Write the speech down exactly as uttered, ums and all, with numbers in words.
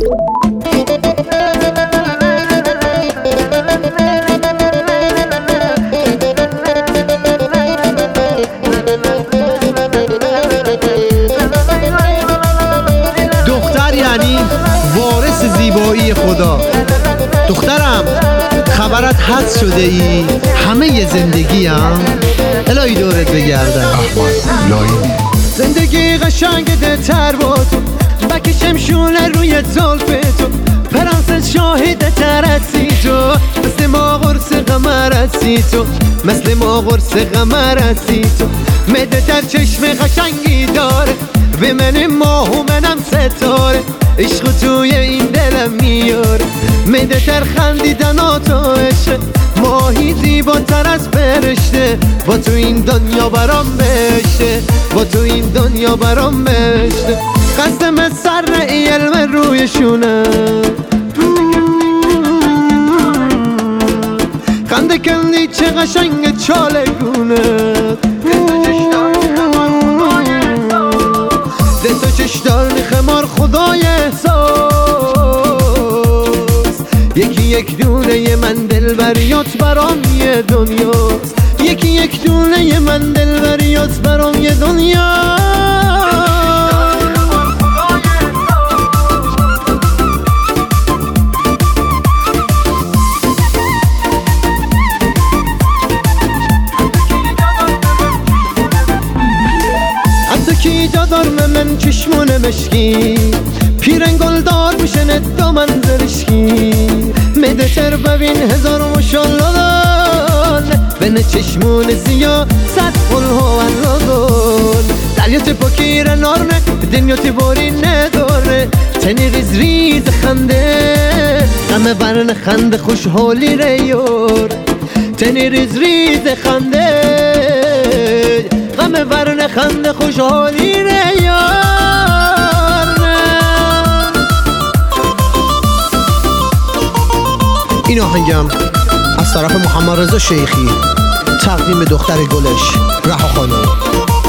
دختر یعنی وارث زیبایی خدا. دخترم خبرت حدس شده ای همه ی زندگی هم الهی دورت بگردم. احمد لاینی. زندگی قشنگ ده تر با تو، بکشم شونه روی زلف تو، پرنسس شاهد ترسی تو، مثل ما قرص قمر هستی تو، مثل ما قرص قمر هستی تو. مده در چشم قشنگی داره، به من ماه و منم ستاره، عشق توی این دلم میاره. مده در خندیدن آتاشه، ماهی زیباتر از فرشته، با تو این دنیا برام بشه، با تو این دنیا برام بشه. قسم سر علم رویشونه، خنده کندی چه قشنگ چالگونه، ده تو چشدار خمار خدای احساس، یکی یک دونه ی من دلبریات برام یه دنیاست، یکی یک دونه ی من دلبریات برام یه دنیا. کی دادار من چشمون مشکی، پیرنگل دار میشن دو منظرشکی، مده تر ببین هزار مشالله، بین چشمون زیا صد قلها و الرادون، دریات پاکیر نارنه دنیات باری نداره، تنی ریز ریز خنده غم برن خنده خوشحالی ریور، تنی ریز ریز خنده غم ورن خنده خوشحالی ریار. این آهنگم از طرف محمد رضا شیخی تقدیم دختر گلش رها خانم.